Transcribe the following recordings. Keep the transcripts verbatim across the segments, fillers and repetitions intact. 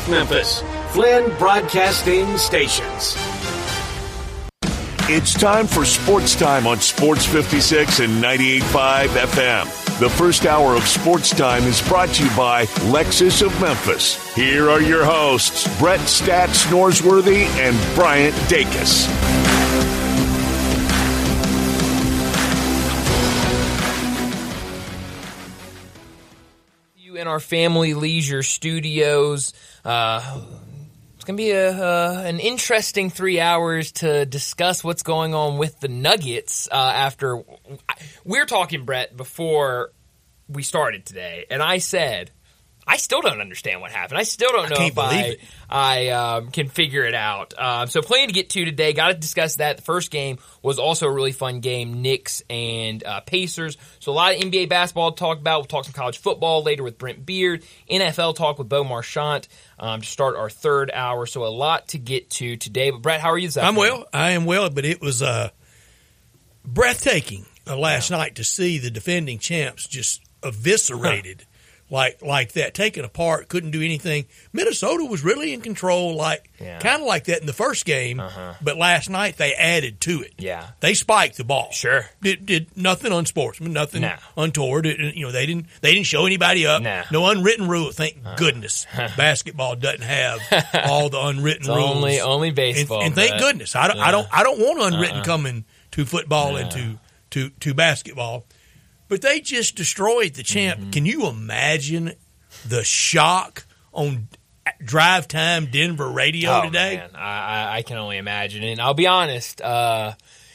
South Memphis. Flynn Broadcasting Stations. It's time for Sports Time on Sports fifty-six and ninety-eight point five F M. The first hour of Sports Time is brought to you by Lexus of Memphis. Here are your hosts, Brett Stats Norsworthy and Bryant Dacus. In our Family Leisure Studios, uh, it's going to be a, uh, an interesting three hours to discuss what's going on with the Nuggets. Uh, after we're talking, Brett, before we started today, and I said I still don't understand what happened. I still don't know I if I I um, can figure it out. Um, so plenty to get to today. Got to discuss that. The first game was also a really fun game, Knicks and uh, Pacers. So a lot of N B A basketball to talk about. We'll talk some college football later with Brent Beard. N F L talk with Bo Marchant um, to start our third hour. So a lot to get to today. But Brett, how are you this afternoon? I'm well. I am well, but it was uh, breathtaking uh, last yeah. night to see the defending champs just eviscerated. Huh. Like like that, taken apart, couldn't do anything. Minnesota was really in control, like yeah. kind of like that in the first game. Uh-huh. But last night they added to it. Yeah, they spiked the ball. Sure, did, did nothing unsportsman, nothing no. untoward. It, you know, they didn't they didn't show anybody up. No, no unwritten rule. Thank uh-huh. goodness, basketball doesn't have all the unwritten it's rules. Only only baseball. And, and thank goodness, I don't yeah. I don't I don't want unwritten uh-uh. coming to football no. and to to to basketball. But they just destroyed the champ. Mm-hmm. Can you imagine the shock on drive time Denver radio oh, today? Man. I, I can only imagine. And I'll be honest, uh,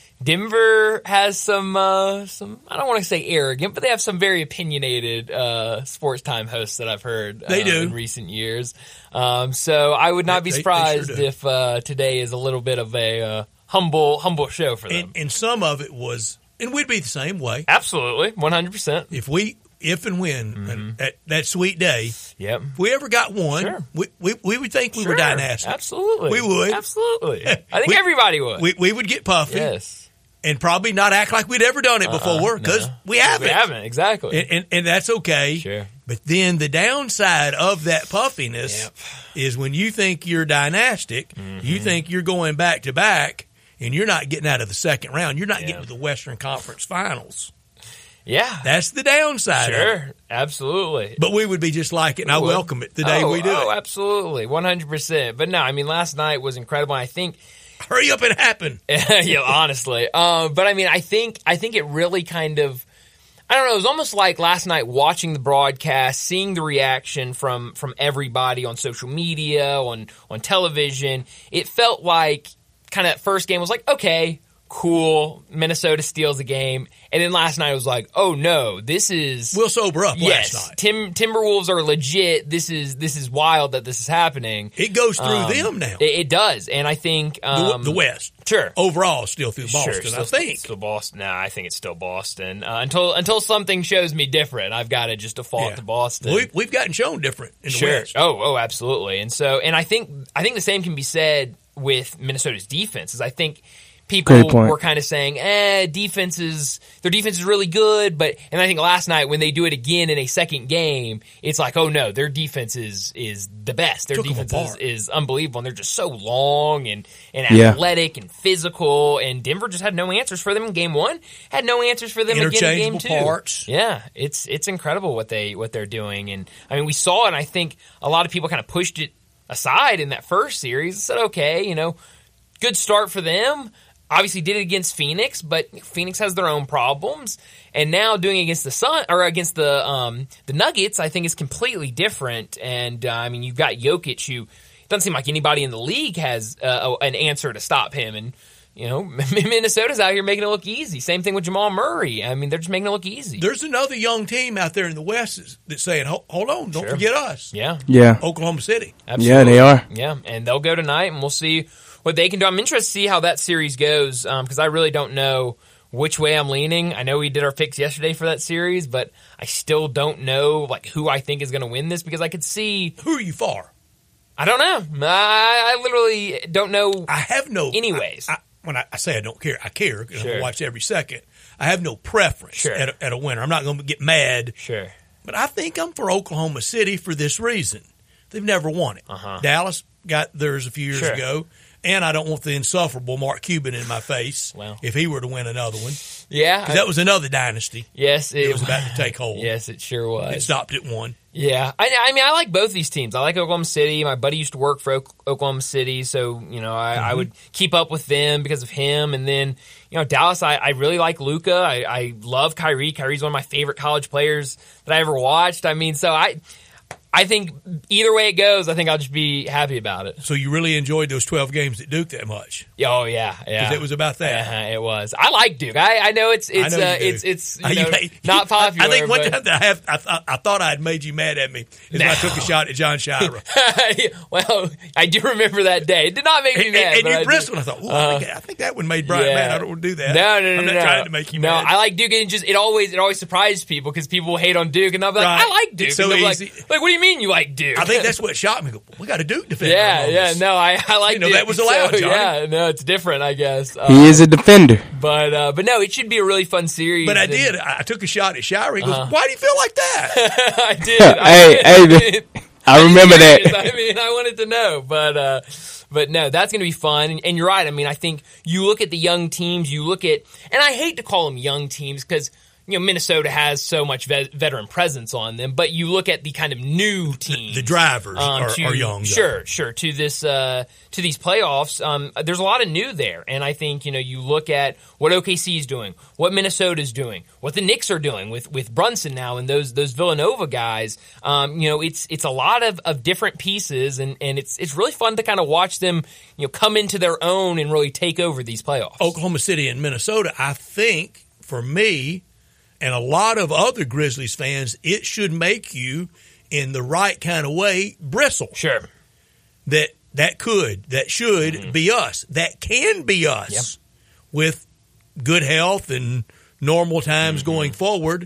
Denver has some, uh, some, I don't want to say arrogant, but they have some very opinionated uh, sports time hosts that I've heard they uh, do. in recent years. Um, so I would not they, be surprised they, they sure if uh, today is a little bit of a uh, humble, humble show for them. And, and some of it was, and we'd be the same way. Absolutely, one hundred percent. If we, if and when mm-hmm. that, that sweet day, yep. if we ever got one, sure. we, we we would think we sure. were dynastic. Absolutely, we would. Absolutely, I think we, everybody would. We we would get puffy, yes, and probably not act like we'd ever done it uh-uh, before because no. we haven't. We haven't exactly, and, and and that's okay. Sure. But then the downside of that puffiness yep. is when you think you're dynastic, mm-hmm. you think you're going back to back, and you're not getting out of the second round. You're not yeah. getting to the Western Conference Finals. Yeah. That's the downside sure, of it. Absolutely. But we would be just like it, and I welcome it the day oh, we do oh, it. absolutely, one hundred percent. But no, I mean, last night was incredible. I think hurry up and happen. yeah, honestly. Um, but I mean, I think I think it really kind of, I don't know, it was almost like last night watching the broadcast, seeing the reaction from from everybody on social media, on on television. It felt like kind of that first game was like, okay, cool, Minnesota steals the game. And then last night it was like, oh no, this is... We'll sober up yes, last night. Tim, Timberwolves are legit. This is this is wild that this is happening. It goes through um, them now. It, it does. And I think... Um, the, the West. Sure. Overall, still through Boston, sure, still, I think. Still Boston. No, I think it's still Boston. Uh, until until something shows me different, I've got to just default yeah. to Boston. We've, we've gotten shown different in the sure. West. Oh, oh, absolutely. And so, and I think I think the same can be said with Minnesota's defense. Is I think people were kind of saying, eh, defense is, their defense is really good, but, and I think last night when they do it again in a second game, it's like, oh no, their defense is, is the best. Their Took defense is, is unbelievable, and they're just so long and, and yeah. athletic and physical, and Denver just had no answers for them in game one, had no answers for them again in game two. Parts. Yeah, it's, it's incredible what they, what they're doing, and I mean, we saw it, and I think a lot of people kind of pushed it aside in that first series and said, okay, you know, good start for them. Obviously did it against Phoenix, but Phoenix has their own problems. And now doing it against the Sun or against the um, the Nuggets, I think is completely different. And uh, I mean, you've got Jokic, who doesn't seem like anybody in the league has uh, an answer to stop him. And you know, Minnesota's out here making it look easy. Same thing with Jamal Murray. I mean, they're just making it look easy. There's another young team out there in the West that's saying, "Hold on, don't sure. forget us." Yeah, yeah, Oklahoma City. Absolutely. Yeah, they are. Yeah, and they'll go tonight, and we'll see what they can do. I'm interested to see how that series goes because um, I really don't know which way I'm leaning. I know we did our picks yesterday for that series, but I still don't know like who I think is going to win this because I could see. Who are you for? I don't know. I, I literally don't know. I have no. Anyways, I, I, when I, I say I don't care, I care because sure. I watch every second. I have no preference sure. at, a, at a winner. I'm not going to get mad. Sure. But I think I'm for Oklahoma City for this reason. they've never won it. Uh-huh. Dallas got theirs a few years Sure. ago, and I don't want the insufferable Mark Cuban in my face Well. if he were to win another one. Yeah. Because that was another dynasty. yes. It was about to take hold. Yes, it sure was. It stopped at one. Yeah, I, I mean, I like both these teams. I like Oklahoma City. My buddy used to work for o- Oklahoma City, so you know, I, Mm-hmm. I would keep up with them because of him. And then, you know, Dallas, I, I really like Luka. I, I love Kyrie. Kyrie's one of my favorite college players that I ever watched. I mean, so I, I think either way it goes, I think I'll just be happy about it. So you really enjoyed those twelve games at Duke that much? Oh yeah, yeah. Because it was about that. Uh-huh, it was. I like Duke. I, I know it's it's I know uh, you do. it's it's you I- know, I- not popular. I think one but- time that I, have, I, th- I thought I had made you mad at me is when I took a shot at John Shira. well, I do remember that day. It did not make me and, mad. and but I you do. bristled. I thought, ooh, I, think, I think that one made Brian Yeah. mad. I don't want to do that. No, no, no, I'm not no, trying no. to make you no, mad. I like Duke, and just it always it always surprises people because people hate on Duke, and they'll be like, Right. "I like Duke." It's so and they'll be easy. Like, like, what do you mean you like Duke? I think that's what shocked me. We got a Duke defender. yeah, on yeah. this. No, I, I like You know, Duke. that was allowed, so, Johnny. Yeah, no, it's different, I guess. Uh, He is a defender. but uh, but no, it should be a really fun series. But I and- did. I I took a shot at Shira. He goes, Uh-huh. why do you feel like that? I did. I Hey, did. hey, I remember that. I mean, I wanted to know, but uh, but no, that's going to be fun. And, and you're right. I mean, I think you look at the young teams. You look at, and I hate to call them young teams because you know Minnesota has so much ve- veteran presence on them. But you look at the kind of new teams. The drivers um, are, to- are young. though. Sure, sure. To this, uh, to these playoffs, um, there's a lot of new there, and I think you know you look at what O K C is doing, what Minnesota's doing, what the Knicks are doing with, with Brunson now, and those those Villanova guys. Um, you know, it's it's a lot of, of different pieces, and, and it's it's really fun to kind of watch them, you know, come into their own and really take over these playoffs. Oklahoma City and Minnesota, I think, for me and a lot of other Grizzlies fans, it should make you, in the right kind of way, bristle. Sure. That that could, that should Mm-hmm. be us. That can be us with good health and normal times Mm-hmm. going forward.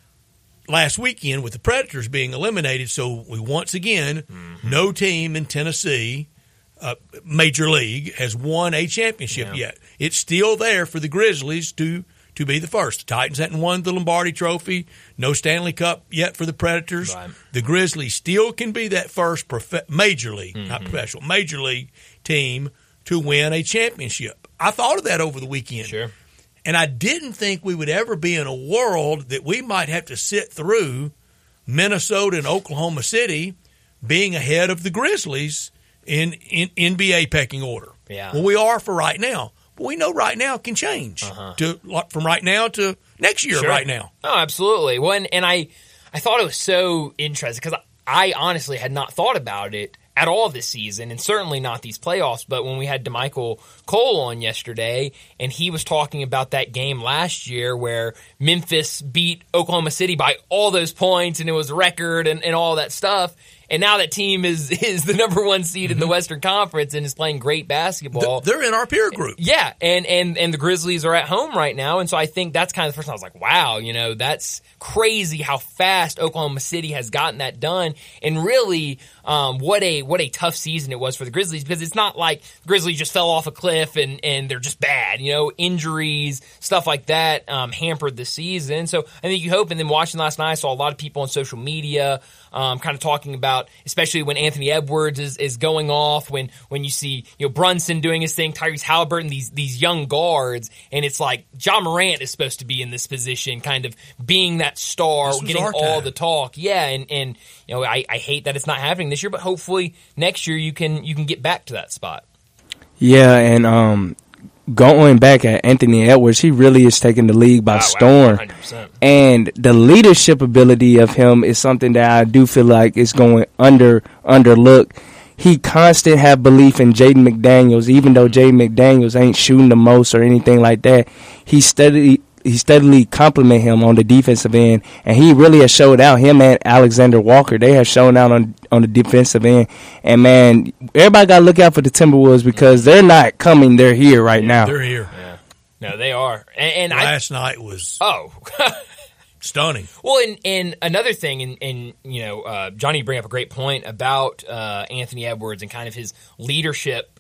Last weekend, with the Predators being eliminated, so we once again, Mm-hmm. no team in Tennessee, uh, Major League, has won a championship Yeah. yet. It's still there for the Grizzlies to to be the first. The Titans hadn't won the Lombardi Trophy, no Stanley Cup yet for the Predators. Right. The Grizzlies still can be that first prof- Major League, Mm-hmm. not professional, Major League team to win a championship. I thought of that over the weekend. Sure. And I didn't think we would ever be in a world that we might have to sit through Minnesota and Oklahoma City being ahead of the Grizzlies in, in N B A pecking order. Yeah. Well, we are for right now. But we know right now can change Uh-huh. to like, from right now to next year Sure. right now. Oh, absolutely. Well, and, and I, I thought it was so interesting because I, I honestly had not thought about it at all this season, and certainly not these playoffs. But when we had DeMichael Cole on yesterday, and he was talking about that game last year where Memphis beat Oklahoma City by all those points, and it was a record and, and all that stuff. And now that team is is the number one seed in the Western Conference and is playing great basketball. Th- They're in our peer group. Yeah, and, and, and the Grizzlies are at home right now, and so I think that's kind of the first time I was like, wow, you know, that's crazy how fast Oklahoma City has gotten that done, and really, um, what a what a tough season it was for the Grizzlies, because it's not like the Grizzlies just fell off a cliff and, and they're just bad, you know, injuries, stuff like that, um, hampered the season. So I think you hope, and then watching last night, I saw a lot of people on social media, um, kind of talking about, especially when Anthony Edwards is, is going off, when, when you see, you know, Brunson doing his thing, Tyrese Halliburton, these, these young guards, and it's like Ja Morant is supposed to be in this position, kind of being that star, This was getting our all time. the talk. Yeah. And, and, you know, I, I hate that it's not happening this year, but hopefully next year you can, you can get back to that spot. Yeah, and um, going back at Anthony Edwards, he really is taking the league by Wow, wow, storm. one hundred percent. And the leadership ability of him is something that I do feel like is going under underlooked. He constant have belief in Jaden McDaniels, even though Jaden McDaniels ain't shooting the most or anything like that. He steadily he steadily compliment him on the defensive end, and he really has showed out. Him and Alexander Walker, they have shown out on on the defensive end. And man, everybody got to look out for the Timberwolves because they're not coming; they're here right now. They're here. Yeah. No, they are. And, and I, Last night was oh, stunning. well, and, and another thing, and, and you know, uh, Johnny bring up a great point about uh, Anthony Edwards and kind of his leadership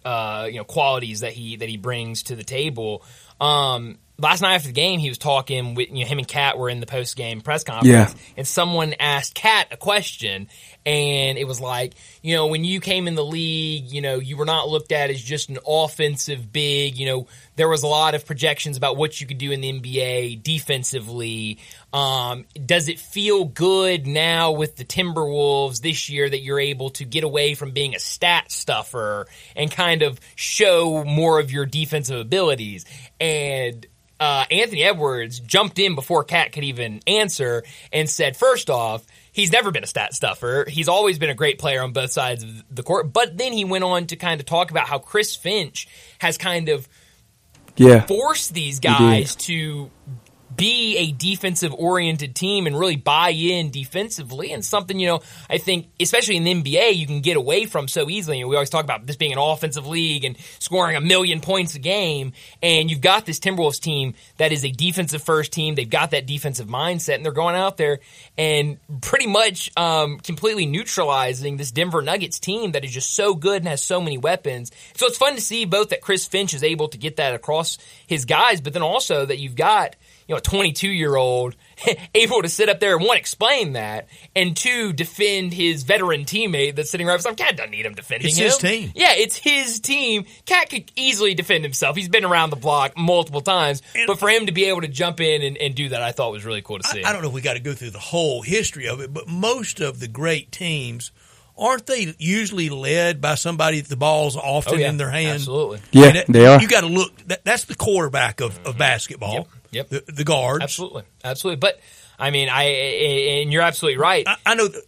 uh, you know, qualities that he that he brings to the table. Um, last night after the game, he was talking with, you know, him and Kat were in the post game press conference, Yeah. and someone asked Kat a question, and it was like, you know, when you came in the league, you know, you were not looked at as just an offensive big. You know, there was a lot of projections about what you could do in the N B A defensively. Um, does it feel good now with the Timberwolves this year that you're able to get away from being a stat stuffer and kind of show more of your defensive abilities? And uh, Anthony Edwards jumped in before Kat could even answer and said, first off, he's never been a stat stuffer. He's always been a great player on both sides of the court. But then he went on to kind of talk about how Chris Finch has kind of Yeah. forced these guys to be a defensive-oriented team and really buy in defensively, and something, you know, I think, especially in the N B A, you can get away from so easily. And we always talk about this being an offensive league and scoring a million points a game, and you've got this Timberwolves team that is a defensive-first team. They've got that defensive mindset, and they're going out there and pretty much um, completely neutralizing this Denver Nuggets team that is just so good and has so many weapons. So it's fun to see both that Chris Finch is able to get that across his guys, but then also that you've got, you know, a twenty-two-year-old able to sit up there and, one, explain that, and two, defend his veteran teammate that's sitting right beside him. Cat doesn't need him defending It's him. his team. Yeah, it's his team. Cat could easily defend himself. He's been around the block multiple times, And- but for him to be able to jump in and, and do that, I thought was really cool to see. I, I don't know if we got to go through the whole history of it, but most of the great teams, aren't they usually led by somebody that the ball's often Oh, yeah, in their hand? absolutely. Yeah, And that- they are. You got to look. That, that's the quarterback of, of basketball. Yep, yep. The, the guards. Absolutely, absolutely. But I mean, I and you're absolutely right. I, I know that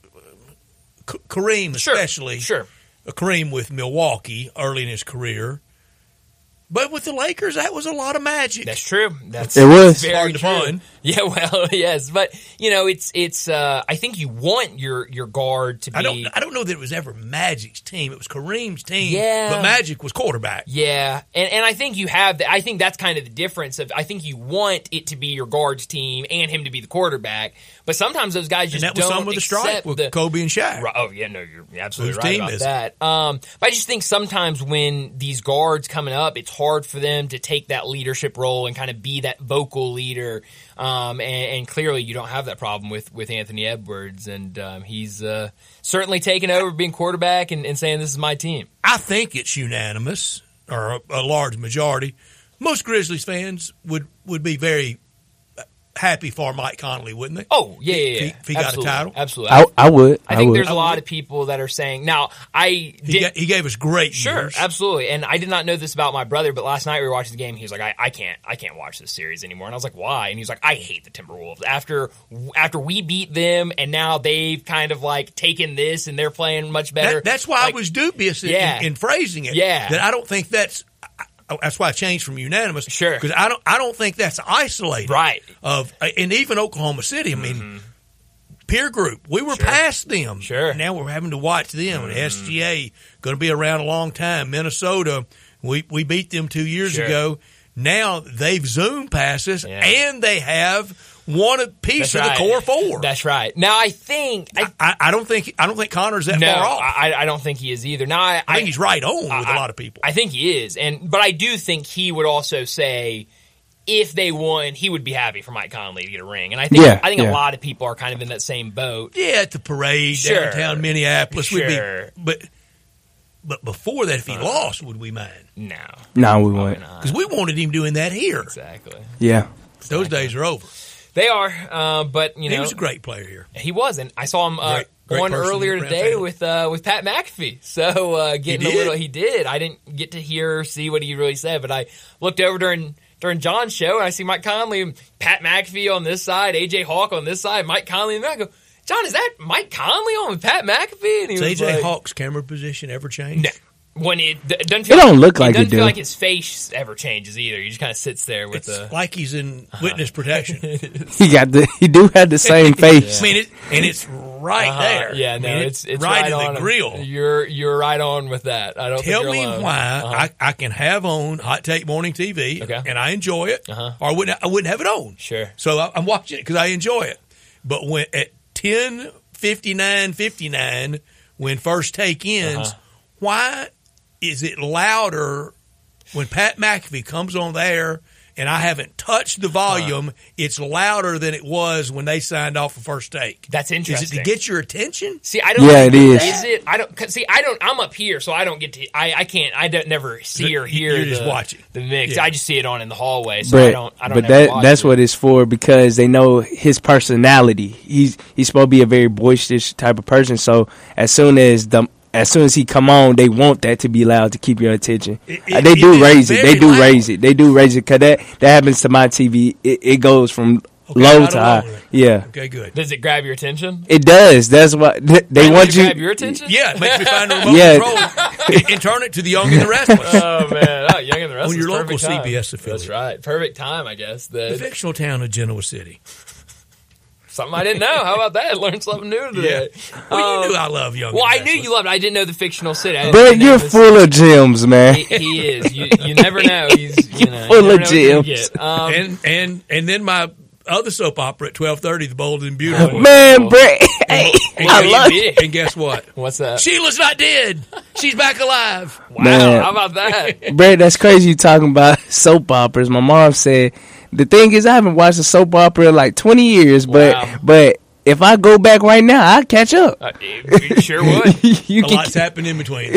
K- Kareem, Sure, especially. sure. uh, Kareem with Milwaukee early in his career. But with the Lakers, that was a lot of magic. That's true. That's It was. very Hard to true. find. Yeah, well, yes, but you know, it's it's. Uh, I think you want your your guard to be. I don't. I don't know that it was ever Magic's team. It was Kareem's team. Yeah. But Magic was quarterback. Yeah, and and I think you have. The, I think that's kind of the difference. Of I think you want it to be your guards team and him to be the quarterback. But sometimes those guys just And that was don't some with the accept strike with the, Kobe and Shaq. Right. Oh yeah, no, you're absolutely Whose right team about is it? that. Um, but I just think sometimes when these guards coming up, it's hard for them to take that leadership role and kind of be that vocal leader. Um, and, and clearly you don't have that problem with, with Anthony Edwards, and um, he's uh, certainly taken over being quarterback and, and saying this is my team. I think it's unanimous, or a, a large majority. Most Grizzlies fans would, would be very happy for Mike Conley, wouldn't they? Oh yeah, yeah, yeah. If he- if he got a Absolutely. title? Absolutely. I, I would. I think would. there's a lot of people that are saying now. I He, did, ga- he gave us great sure, years. absolutely, and I did not know this about my brother, but last night we were watching the game. He was like, I, "I can't, I can't watch this series anymore," and I was like, "Why?" And he was like, "I hate the Timberwolves after after we beat them, and now they've kind of like taken this and they're playing much better." That, that's why Like, I was dubious in, Yeah. in, in phrasing it. Yeah. That I don't think that's. I, that's why I changed from unanimous. Sure. Because I don't. I don't think that's isolated. Right. Of and even Oklahoma City. I mean, peer group. We were Sure. past them. Sure. Now we're having to watch them. And S G A going to be around a long time. Minnesota. We we beat them two years Sure. ago. Now they've zoomed past us, Yeah. and they have won a piece That's of right. the core four. That's right. Now I think I, I, I don't think I don't think Connor's that no, far off. I, I, I don't think he is either. Now I, think he's right on with a I- lot of people. I think he is, and but I do think he would also say if they won, he would be happy for Mike Conley to get a ring. And I think Yeah, I think yeah. a lot of people are kind of in that same boat. Yeah, at the parade Sure. downtown Minneapolis, we'd Sure. be. But but before that, if he lost, would we mind? No, No, we probably won't. not. Because we wanted him doing that here. Exactly, Yeah. Those days are over. they are. Uh, but you know, He was a great player here. He was, and I saw him uh, Great- great on person earlier around today town. with uh, with Pat McAfee. So uh, getting He a little, did? he did. I didn't get to hear or see what he really said, but I looked over during during John's show and I see Mike Conley, and Pat McAfee on this side, A J Hawk on this side, Mike Conley, and I go, John, is that Mike Conley on with Pat McAfee? And he Does A was J like, Hawk's camera position ever change? No. When it, it doesn't feel It don't like, look like it doesn't it feel do. like his face ever changes either. He just kind of sits there with It's the. like he's in witness protection. He got the. He do have the same face. I mean, it, and it's right Uh-huh. there. Yeah, no, I mean, it's it's right, right, in on the him. grill. You're you're right on with that. I don't Tell think me you're alone. why Uh-huh. I, I can have on Hot Take Morning T V Okay. and I enjoy it, Uh-huh. or I wouldn't I wouldn't have it on. Sure. So I, I'm watching it because I enjoy it. But when at ten fifty nine fifty nine when First Take ends, Uh-huh. why is it louder when Pat McAfee comes on the air and I haven't touched the volume, uh, it's louder than it was when they signed off for First Take. That's interesting. Is it to get your attention? See, I don't. Yeah, it is. Is it? I don't. See, I don't. I'm up here, so I don't get to. I, I can't. I don't never see or hear. You're the, just watching the mix. Yeah. I just see it on in the hallway, so but, I don't. I don't. But that that's it. what it's for, because they know his personality. He's he's supposed to be a very boisterous type of person. So as soon as the As soon as he come on, they want that to be loud to keep your attention. It, it, they do it raise it. They do loud. raise it. They do raise it because that, that happens to my T V. It, it goes from okay, low to high. Low. Yeah. Okay, good. Does it grab your attention? It does. That's what they, they want you. you. Grab your attention? Yeah, it makes me find the remote Yeah. control and, and turn it to the Young and the Restless. Oh man, oh, Young and the Restless. On your local perfect time. C B S affiliate. That's right. Perfect time, I guess. The, The fictional town of Genoa City. Something I didn't know. How about that? Learned something new today. Yeah. Well, um, you knew I love Young. Well, and I Restless. knew you loved it. I didn't know the fictional city. I But didn't know you're this- full of gems, man. He, he is. You, you never know. He's you know, full you of never know what you're gonna gems. get. Um, And and and then my other soap opera at twelve thirty, The Bold and Beautiful. Man, Brett, hey, And I guess- love it. And guess what? what's that? Sheila's not dead. She's back alive. Wow. Man. How about that? Brett, that's crazy. You talking about soap operas? My mom said the thing is I haven't watched a soap opera in like twenty years, but Wow. but if I go back right now, I'll catch up. Uh, you sure would. you A can, lot's happened in between.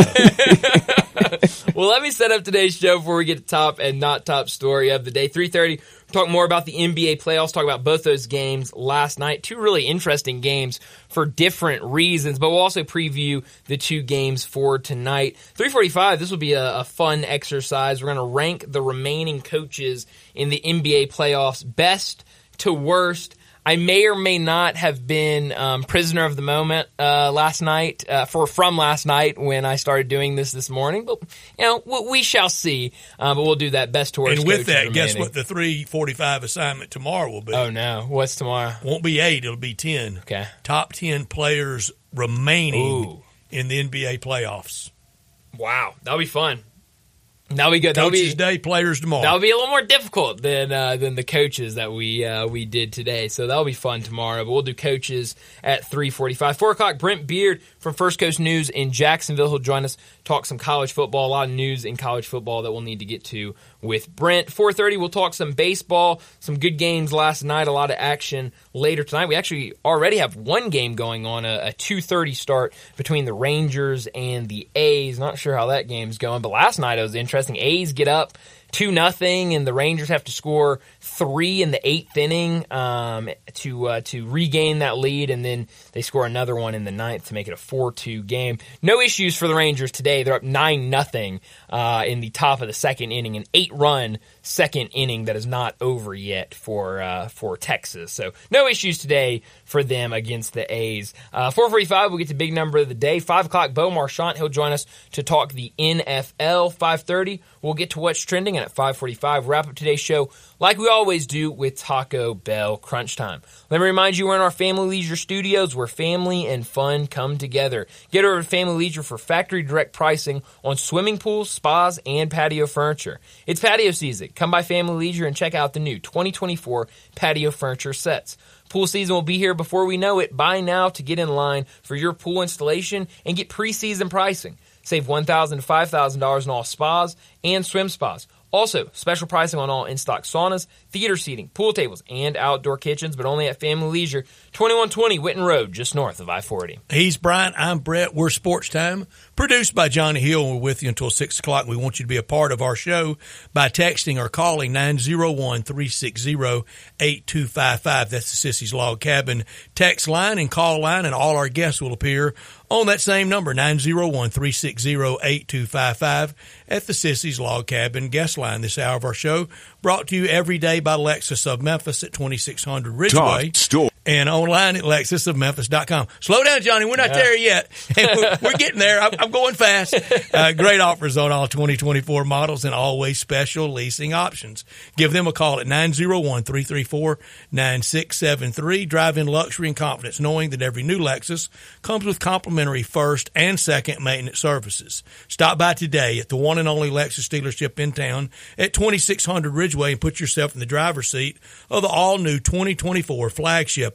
though. Well, let me set up today's show before we get to top and not top story of the day. three thirty, talk more about the N B A playoffs, talk about both those games last night. Two really interesting games for different reasons, but we'll also preview the two games for tonight. three forty-five, this will be a, a fun exercise. We're going to rank the remaining coaches in the N B A playoffs, best to worst. I may or may not have been um, prisoner of the moment uh, last night, uh, for from last night when I started doing this this morning. But you know, we, we shall see. Uh, but we'll do that best to worst. And with coaches that, guess remaining. what the three forty-five assignment tomorrow will be? Oh no, what's tomorrow? Won't be eight, it'll be ten. Okay. Top ten players remaining Ooh. in the N B A playoffs. Wow, that'll be fun. That'll be good. That'll Coaches be Day, players tomorrow. that'll be a little more difficult than uh, than the coaches that we uh, we did today. So that'll be fun tomorrow. But we'll do coaches at three forty-five. Four o'clock, Brent Beard from First Coast News in Jacksonville. He'll join us, talk some college football. A lot of news in college football that we'll need to get to with Brent. four thirty, we'll talk some baseball, some good games last night, a lot of action later tonight. We actually already have one game going on, a, a two thirty start between the Rangers and the A's. Not sure how that game's going, but last night it was interesting. A's get up two nothing, and the Rangers have to score three in the eighth inning um, to uh, to regain that lead, and then they score another one in the ninth to make it a four two game. No issues for the Rangers today. They're up nine nothing uh, in the top of the second inning, an eight-run second inning that is not over yet for uh, for Texas. So no issues today for them against the A's. Uh, four forty-five, we'll get to big number of the day. five o'clock, Bo Marchant. He'll join us to talk the N F L. five thirty, we'll get to what's trending, and at five forty-five, wrap up today's show like we always do with Taco Bell Crunch Time. Let me remind you, we're in our Family Leisure Studios where family and fun come together. Get over to Family Leisure for factory direct pricing on swimming pools, spas, and patio furniture. It's patio season. Come by Family Leisure and check out the new twenty twenty-four patio furniture sets. Pool season will be here before we know it. Buy now to get in line for your pool installation and get preseason pricing. Save one thousand dollars to five thousand dollars in all spas and swim spas. Also, special pricing on all in-stock saunas, theater seating, pool tables, and outdoor kitchens, but only at Family Leisure, twenty-one twenty Whitten Road, just north of I forty. He's Brian. I'm Brett. We're Sports Time, produced by Johnny Hill. We're with you until six o'clock. We want you to be a part of our show by texting or calling nine oh one, three six zero, eight two five five. That's the Sissy's Log Cabin text line and call line, and all our guests will appear on that same number, nine oh one, three six zero, eight two five five, at the Sissy's Log Cabin guest line. This hour of our show brought to you every day by Lexus of Memphis at twenty-six hundred Ridgeway. Top store. And online at lexus of memphis dot com. Slow down, Johnny. We're not Yeah. there yet. And we're, we're getting there. I'm, I'm going fast. Uh, great offers on all twenty twenty-four models and always special leasing options. Give them a call at nine oh one, three three four, nine six seven three. Drive in luxury and confidence knowing that every new Lexus comes with complimentary first and second maintenance services. Stop by today at the one and only Lexus dealership in town at twenty-six hundred Ridgeway and put yourself in the driver's seat of the all-new twenty twenty-four flagship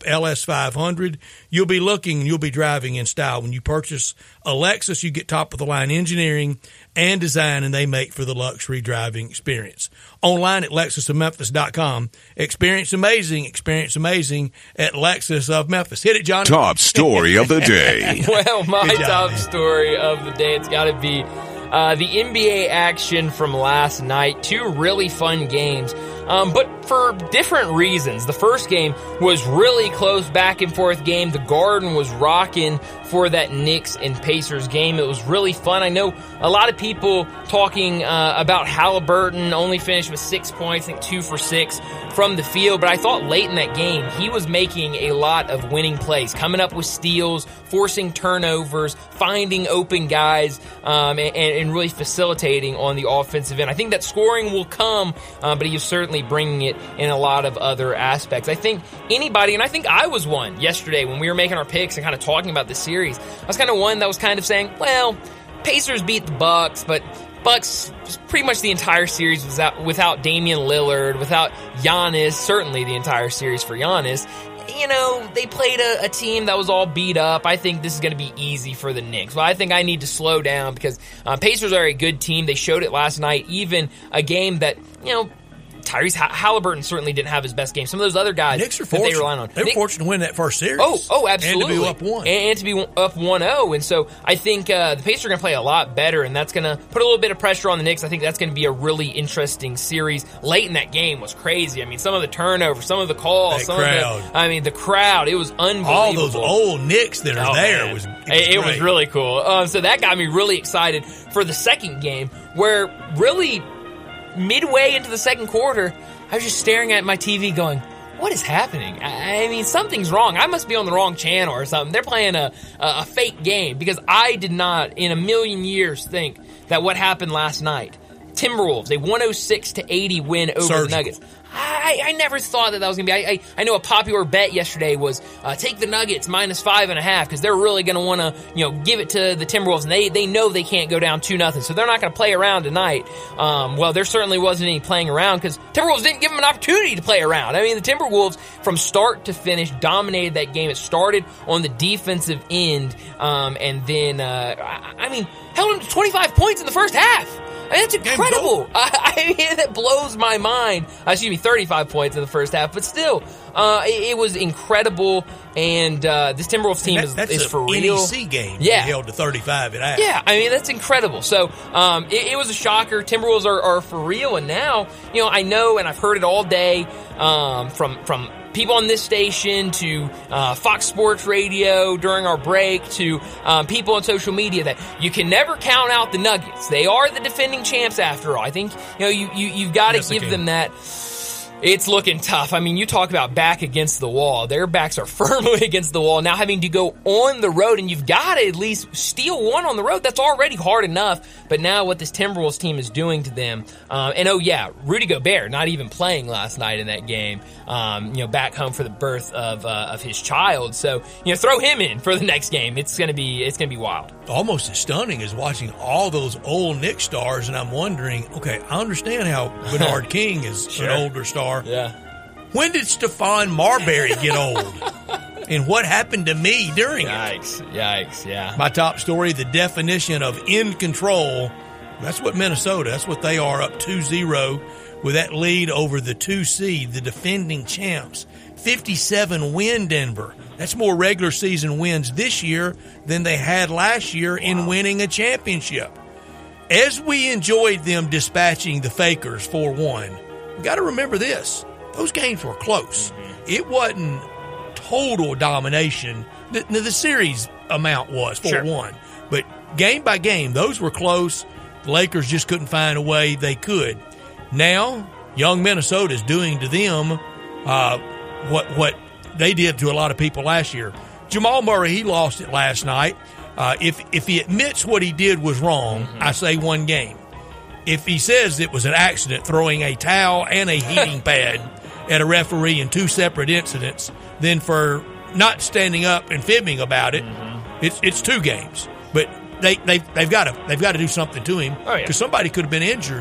L S five hundred. You'll be looking and you'll be driving in style. When you purchase a Lexus, you get top-of-the-line engineering and design, and they make for the luxury driving experience. Online at Lexus of Memphis dot com. Experience amazing. Experience amazing at Lexus of Memphis. Hit it, John. Top story of the day. Well, my Good job, top man. story of the day, it's got to be uh, the N B A action from last night. Two really fun games. Um, but for different reasons. The first game was really close, back and forth game. The Garden was rocking for that Knicks and Pacers game. It was really fun. I know a lot of people talking uh, about Halliburton only finished with six points, I think two for six from the field. But I thought late in that game, he was making a lot of winning plays, coming up with steals, forcing turnovers, finding open guys, um, and, and really facilitating on the offensive end. I think that scoring will come, uh, but he was certainly bringing it in a lot of other aspects. I think anybody, and I think I was one yesterday when we were making our picks and kind of talking about this series, I was kind of one that was kind of saying, well, Pacers beat the Bucks, but Bucks pretty much the entire series without, without Damian Lillard, without Giannis, certainly the entire series for Giannis. You know, they played a, a team that was all beat up. I think this is going to be easy for the Knicks. Well, I think I need to slow down because uh, Pacers are a good team. They showed it last night, even a game that, you know, Tyrese Halliburton certainly didn't have his best game. Some of those other guys Knicks are that they fortunate. rely on. They were Nick, fortunate to win that first series. Oh, oh, absolutely. And to be up one. And, and to be up one oh. And so I think uh, the Pacers are going to play a lot better, and that's going to put a little bit of pressure on the Knicks. I think that's going to be a really interesting series. Late in that game was crazy. I mean, some of the turnovers, some of the calls, That some crowd. of the, I mean, the crowd, it was unbelievable. All those old Knicks that are Oh, there man. was, it was, it, it was great. really cool. Um, so that got me really excited for the second game, where really midway into the second quarter, I was just staring at my T V going, what is happening? I, I mean, something's wrong. I must be on the wrong channel or something. They're playing a, a, a fake game, because I did not in a million years think that what happened last night, Timberwolves, a one oh six to eighty win over Surgical. the Nuggets. I, I never thought that that was going to be. I, I, I know a popular bet yesterday was uh, take the Nuggets minus five and a half, because they're really going to want to, you know, give it to the Timberwolves, and they they know they can't go down two nothing, so they're not going to play around tonight. Um, well, there certainly wasn't any playing around, because Timberwolves didn't give them an opportunity to play around. I mean, the Timberwolves from start to finish dominated that game. It started on the defensive end, um, and then uh, I, I mean held them to twenty-five points in the first half. I mean, that's incredible. I, I mean, that blows my mind. Uh, excuse me, thirty-five points in the first half, but still, uh, it, it was incredible. And uh, this Timberwolves team That, is, that's is a for N real. E C game. Yeah. They held to thirty-five at half. Yeah, I mean, that's incredible. So, um, it, it was a shocker. Timberwolves are, are for real. And now, you know, I know, and I've heard it all day, um, from, from people on this station to, uh, Fox Sports Radio during our break to, um, people on social media, that you can never count out the Nuggets. They are the defending champs after all. I think, you know, you, you, you've got to Yes, they give can. them that. It's looking tough. I mean, you talk about back against the wall. Their backs are firmly against the wall. Now having to go on the road, and you've got to at least steal one on the road. That's already hard enough. But now what this Timberwolves team is doing to them, uh, and oh yeah, Rudy Gobert not even playing last night in that game, um, you know, back home for the birth of uh, of his child. So, you know, throw him in for the next game. It's gonna be it's gonna be wild. Almost as stunning as watching all those old Knicks stars, and I'm wondering, okay, I understand how Bernard King is Sure. an older star. Yeah. When did Stephon Marbury get old? And what happened to me during it? Yikes! Yikes! Yeah. My top story, the definition of in control. That's what Minnesota, that's what they are, up two zero with that lead over the two seed, the defending champs. fifty-seven win Denver. That's more regular season wins this year than they had last year in winning a championship. As we enjoyed them dispatching the Fakers four one, we got to remember this. Those games were close. It wasn't total domination. The, the series amount was four one. Sure. But game by game, those were close. The Lakers just couldn't find a way they could. Now, young Minnesota is doing to them uh, what what they did to a lot of people last year. Jamal Murray, he lost it last night. Uh, if if he admits what he did was wrong, mm-hmm. I say one game. If he says it was an accident, throwing a towel and a heating pad at a referee in two separate incidents, then for not standing up and fibbing about it, mm-hmm. it's it's two games. But they they they've got to they've got to do something to him, because oh, yeah. somebody could have been injured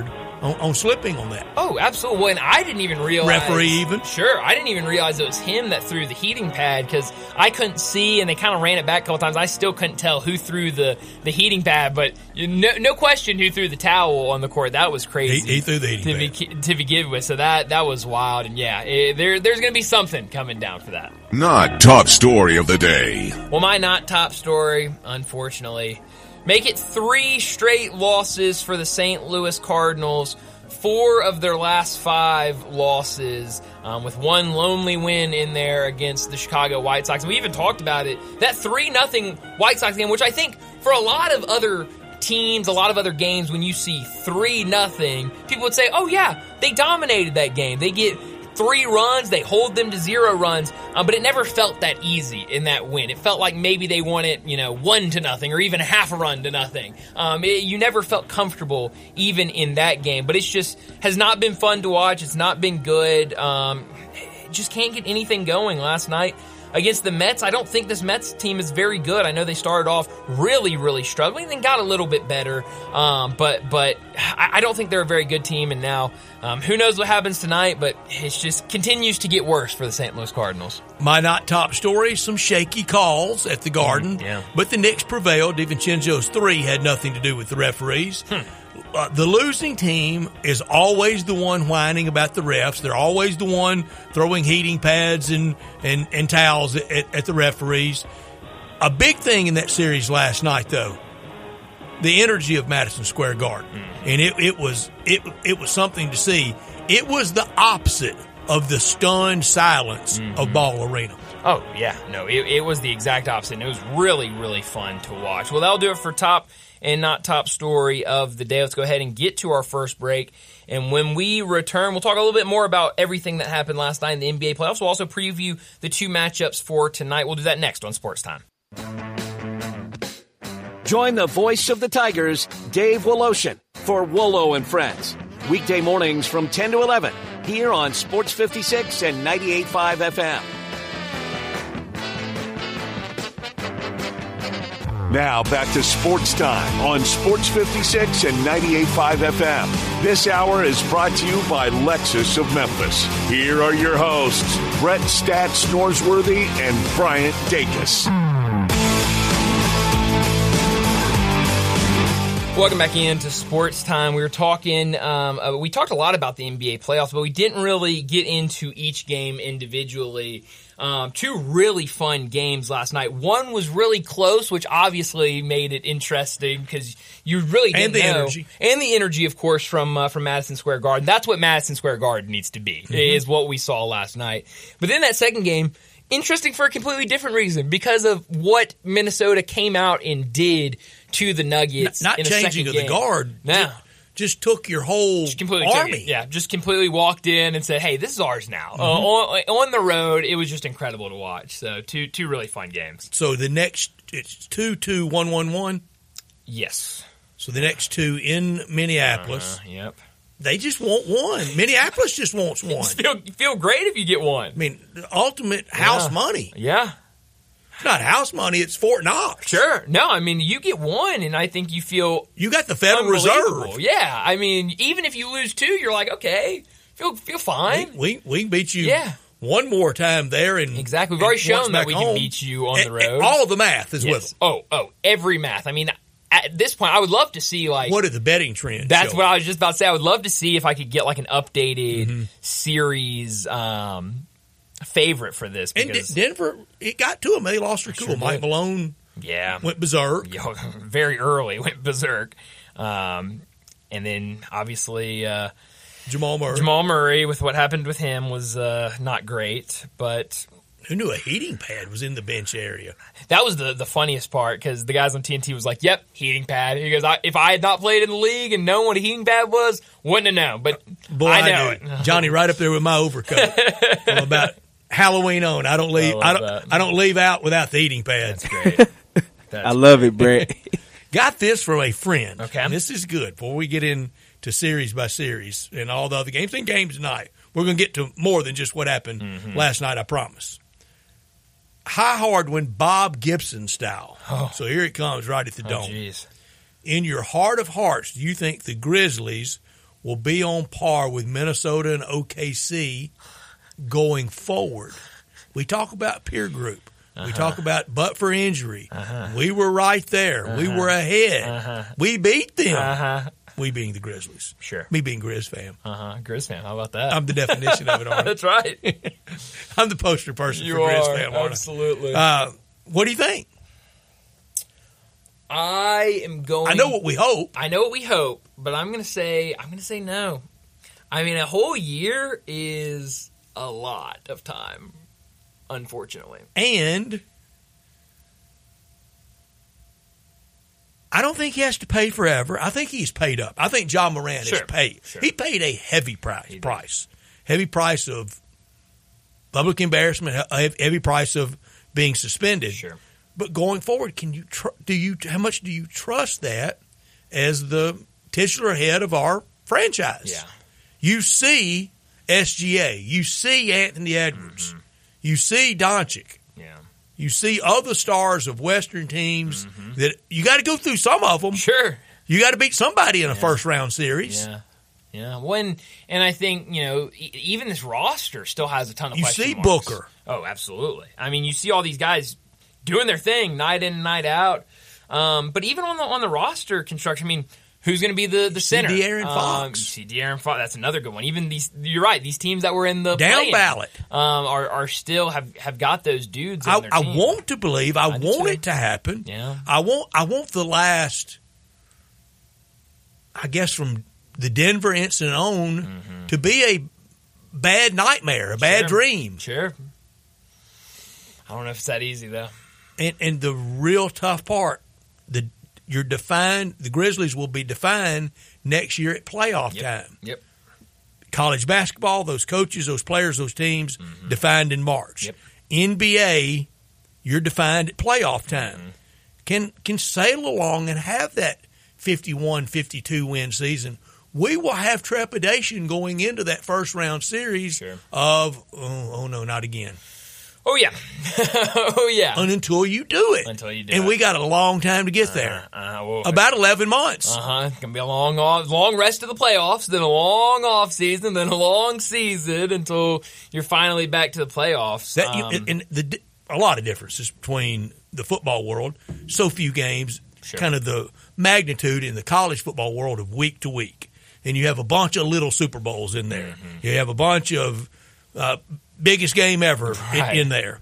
on, on slipping on that. Oh, absolutely. Well, and I didn't even realize. Referee even? Sure. I didn't even realize it was him that threw the heating pad because I couldn't see, and they kind of ran it back a couple times. I still couldn't tell who threw the, the heating pad, but no, no question who threw the towel on the court. That was crazy. He, he threw the heating to pad. Be, to begin with. So that, that was wild. And yeah, it, there, there's going to be something coming down for that. Not top story of the day. Well, my not top story, unfortunately, make it three straight losses for the Saint Louis Cardinals. Four of their last five losses, um, with one lonely win in there against the Chicago White Sox. And we even talked about it. That three nothing White Sox game, which I think for a lot of other teams, a lot of other games, when you see three nothing, people would say, oh yeah, they dominated that game. They get three runs, they hold them to zero runs, um, but it never felt that easy in that win. It felt like maybe they won it, you know, one to nothing or even half a run to nothing. Um, it, you never felt comfortable even in that game, but it's just has not been fun to watch. It's not been good. Um, just can't get anything going last night. Against the Mets, I don't think this Mets team is very good. I know they started off really, really struggling, then got a little bit better. Um, but but I, I don't think they're a very good team. And now, um, who knows what happens tonight? But it just continues to get worse for the Saint Louis Cardinals. My not top story: some shaky calls at the Garden. Mm, yeah. But the Knicks prevailed. DiVincenzo's three had nothing to do with the referees. Hmm. Uh, the losing team is always the one whining about the refs. They're always the one throwing heating pads and, and, and towels at, at, at the referees. A big thing in that series last night, though, the energy of Madison Square Garden. Mm. And it, it was it it was something to see. It was the opposite of the stunned silence mm-hmm. of Ball Arena. Oh, yeah. No, it, it was the exact opposite. And it was really, really fun to watch. Well, that'll do it for top and not top story of the day. Let's go ahead and get to our first break. And when we return, we'll talk a little bit more about everything that happened last night in the N B A playoffs. We'll also preview the two matchups for tonight. We'll do that next on Sports Time. Join the voice of the Tigers, Dave Woloshin, for Wolo and Friends. Weekday mornings from ten to eleven here on Sports fifty-six and ninety-eight point five F M. Now back to Sports Time on Sports fifty-six and ninety-eight point five F M. This hour is brought to you by Lexus of Memphis. Here are your hosts, Brett Stats Norsworthy and Bryant Dacus. Welcome back into Sports Time. We were talking, um, uh, we talked a lot about the N B A playoffs, but we didn't really get into each game individually. Um, two really fun games last night. One was really close, which obviously made it interesting because you really didn't and the know. energy, and the energy, of course, from uh, from Madison Square Garden. That's what Madison Square Garden needs to be. Mm-hmm. Is what we saw last night. But then that second game, interesting for a completely different reason because of what Minnesota came out and did to the Nuggets. Not, not in changing of the guard. No. Just took your whole just completely army. It, yeah, just completely walked in and said, hey, this is ours now. Mm-hmm. Uh, on, on the road, it was just incredible to watch. So two two really fun games. So the next, it's two two one one one? Yes. So the next two in Minneapolis. Uh, yep. They just want one. Minneapolis just wants one. feel, feel great if you get one. I mean, the ultimate house yeah. money. Yeah. It's not house money, it's Fort Knox. Sure. No, I mean, you get one, and I think you feel You got the Federal Reserve. Yeah. I mean, even if you lose two, you're like, okay, feel feel fine. We, we, we can beat you yeah. one more time there. And exactly. We've already shown that we home. can beat you on and, the road. all the math is yes. with them. Oh, oh, every math. I mean, at this point, I would love to see, like... What are the betting trends? That's show? what I was just about to say. I would love to see if I could get, like, an updated mm-hmm. series um, favorite for this. Because and D- Denver, it got to them. They lost their cool. Sure Mike Malone yeah. went berserk. Yo, very early went berserk. Um, and then, obviously... Uh, Jamal Murray. Jamal Murray, with what happened with him, was uh, not great, but... Who knew a heating pad was in the bench area? That was the, the funniest part because the guys on T N T was like, yep, heating pad. He goes, I, if I had not played in the league and known what a heating pad was, wouldn't have known. But Boy, I know I it. Johnny right up there with my overcoat. Well, about Halloween on, I don't leave. I, I don't. That. I don't leave out without the heating pad. That's great. That's I love it, Brett. Got this from a friend. Okay, and this is good. Before we get into series by series and all the other games and games tonight, we're going to get to more than just what happened mm-hmm. last night. I promise. High hard when Bob Gibson style. Oh. So here it comes right at the oh, dome. Geez. In your heart of hearts, do you think the Grizzlies will be on par with Minnesota and O K C going forward. We talk about peer group. Uh-huh. We talk about but for injury. Uh-huh. We were right there. Uh-huh. We were ahead. Uh-huh. We beat them. Uh-huh. We being the Grizzlies. Sure. Me being Grizz fan. Uh-huh. Grizz fan. How about that? I'm the definition of it, aren't I? That's right. I'm the poster person you for Grizz are, fan, aren't I? Absolutely. Uh, what do you think? I am going. I know what we hope. I know what we hope, but I'm going to say I'm going to say no. I mean, a whole year is a lot of time, unfortunately. And I don't think he has to pay forever. I think he's paid up. I think John Moran sure. is paid. Sure. He paid a heavy price. Price, heavy price of public embarrassment. Heavy price of being suspended. Sure. But going forward, can you tr- do you how much do you trust that as the titular head of our franchise? Yeah. You see S G A, you see Anthony Edwards, mm-hmm. you see Doncic, yeah. you see other stars of Western teams mm-hmm. that you got to go through some of them. Sure. You got to beat somebody in a yeah. first round series. Yeah. Yeah, when and I think you know e- even this roster still has a ton of you question see marks. Booker. Oh, absolutely. I mean, you see all these guys doing their thing night in and night out. Um, but even on the on the roster construction, I mean, who's going to be the the center? De'Aaron um, Fox. You see De'Aaron Fox. That's another good one. Even these, you're right. These teams that were in the down play-in, ballot um, are are still have, have got those dudes. I, on their I team. want to believe. I, I do want too. it to happen. Yeah. I want. I want the last. I guess from the Denver incident on mm-hmm. to be a bad nightmare, a bad sure. dream. Sure. I don't know if it's that easy though. And and the real tough part, the you're defined. The Grizzlies will be defined next year at playoff yep. time. Yep. College basketball, those coaches, those players, those teams mm-hmm. defined in March. Yep. N B A, you're defined at playoff time. Mm-hmm. Can can sail along and have that fifty-one, fifty-two win season. We will have trepidation going into that first round series sure. of oh, oh no, not again. Oh yeah, oh yeah. And until you do it, until you do and it. we got a long time to get uh, there. Uh, well, About eleven months. Uh huh. It's gonna be a long, off, long rest of the playoffs, then a long off season, then a long season until you're finally back to the playoffs. That, um, you, and the a lot of differences between the football world. So few games, sure. kind of the magnitude in the college football world of week to week. And you have a bunch of little Super Bowls in there. Mm-hmm. You have a bunch of uh, biggest game ever right. in, in there.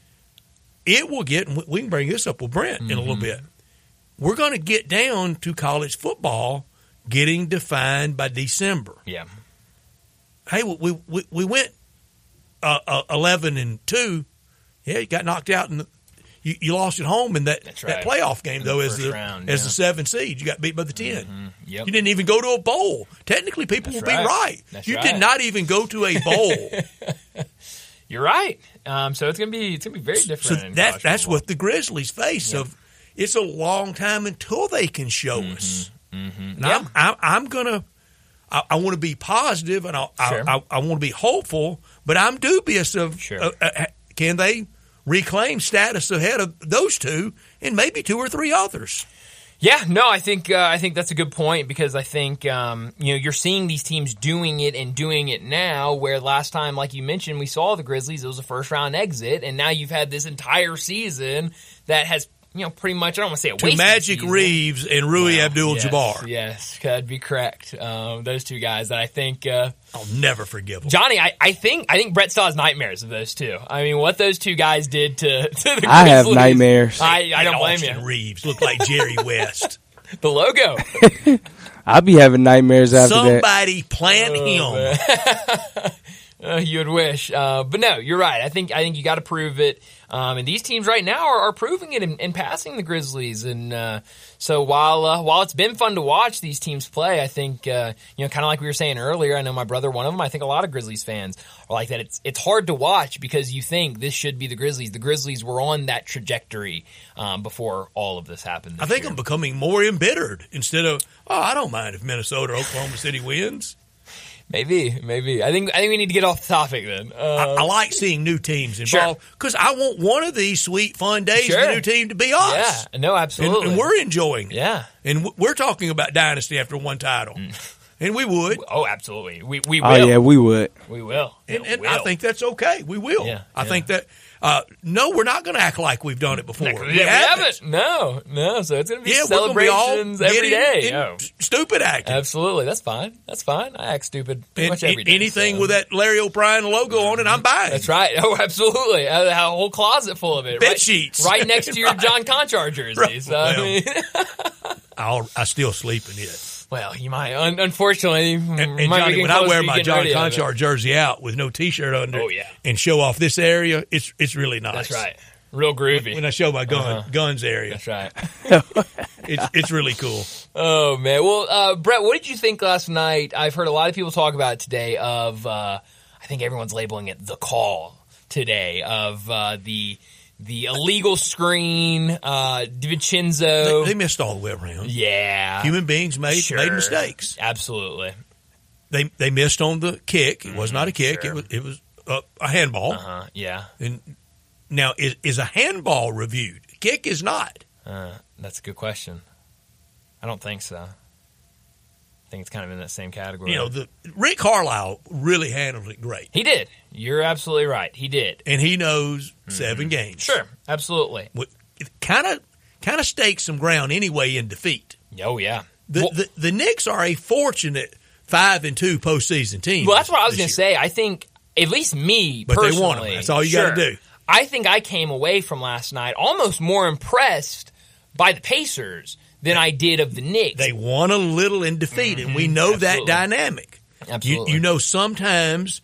It will get, and we can bring this up with Brent mm-hmm. in a little bit. We're going to get down to college football getting defined by December. Yeah. Hey, we we, we went uh, uh, eleven and two. Yeah, you got knocked out in the, You, you lost at home in that, right. that playoff game, in though, the as the round, as yeah. the seven seed. You got beat by the ten. Mm-hmm. Yep. You didn't even go to a bowl. Technically, people That's will right. be right. That's you right. did not even go to a bowl. You're right. Um, so it's gonna be it's gonna be very different. So in that college that's football. what the Grizzlies face. Yep. Of it's a long time until they can show mm-hmm. us. Mm-hmm. Now, Yeah. I'm, I'm, I'm gonna. I, I want to be positive and I, Sure. I, I, I want to be hopeful, but I'm dubious of Sure. uh, uh, can they reclaim status ahead of those two and maybe two or three others. Yeah, no, I think uh, I think that's a good point because I think um, you know you're seeing these teams doing it and doing it now. Where last time, like you mentioned, we saw the Grizzlies; it was a first round exit, and now you've had this entire season that has you know pretty much I don't want to say a To wasted Magic season. Reeves and Rui Wow. Abdul-Jabbar. Yes, yes, that'd be correct. Um, those two guys that I think. Uh, I'll never forgive them. Johnny, I, I think I think Brett still has nightmares of those two. I mean, what those two guys did to, to the Grizzlies. I have nightmares. I, I don't blame Austin you. Reeves looked like Jerry West. The logo. I'll be having nightmares after that. Somebody plant Oh, him. Uh, you would wish, uh, but no, you're right. I think I think you got to prove it, um, and these teams right now are, are proving it and, and passing the Grizzlies. And uh, so while uh, while it's been fun to watch these teams play, I think uh, you know, kind of like we were saying earlier. I know my brother, one of them. I think a lot of Grizzlies fans are like that. It's it's hard to watch because you think this should be the Grizzlies. The Grizzlies were on that trajectory um, before all of this happened. This I think year. I'm becoming more embittered instead of, oh, I don't mind if Minnesota or Oklahoma City wins. Maybe, maybe. I think I think we need to get off the topic then. Uh, I, I like seeing new teams involved because I want one of these sweet, fun days Sure. of the new team to be us. yeah, no, And, absolutely. and we're enjoying it. yeah. And w- we're talking about dynasty after one title. Mm. And we would. Oh, absolutely. We we will. Oh yeah, we would. We will. And, and will. I think that's okay. We will. Yeah, I yeah. think that, uh, no, we're not going to act like we've done it before. Yeah, We we haven't. haven't. No, no. So it's going to be Yeah, we're going to be all celebrations every getting day. in Oh, stupid acting. absolutely. That's fine. That's fine. I act stupid pretty And much every day. anything so. with that Larry O'Brien logo on it, I'm buying. That's right. Oh, absolutely. I have a whole closet full of it. Bed right, sheets. right next to your Right. John Conchar jersey. Right. So, I Well, mean, I'll, I still sleep in it. well, you might. Un- unfortunately, And, and might be Johnny, getting when I close wear to my getting John rid of it. Conchar jersey out with no T-shirt under Oh, it yeah. and show off this area, it's it's really nice. That's right. Real groovy. When I show my gun Uh-huh. guns area, That's right. it's it's really cool. Oh man. Well, uh, Brett, what did you think last night? I've heard a lot of people talk about it today. Of uh, I think everyone's labeling it the call today of uh, the the illegal screen. Uh, DiVincenzo. They, they missed all the way around. yeah. Human beings made Sure. made mistakes. Absolutely. They they missed on the kick. It was not a kick. Sure. It was it was a, a handball. Uh huh. Yeah. And now is is a handball reviewed? Kick is not. Uh, that's a good question. I don't think so. I think it's kind of in that same category. You know, the Rick Carlisle really handled it great, he did. You're absolutely right. He did. and he knows seven games. Sure. Absolutely. Kind of kind of stakes some ground anyway in defeat. Oh yeah. The, well, the the Knicks are a fortunate five and two postseason team. well, that's what I was this going to year. say. I think at least me But they personally. won 'em. That's all you sure, gotta do. I think I came away from last night almost more impressed by the Pacers than I did of the Knicks. They won a little in defeat, and we know Mm-hmm. Absolutely. that dynamic. Absolutely. You, you know, sometimes,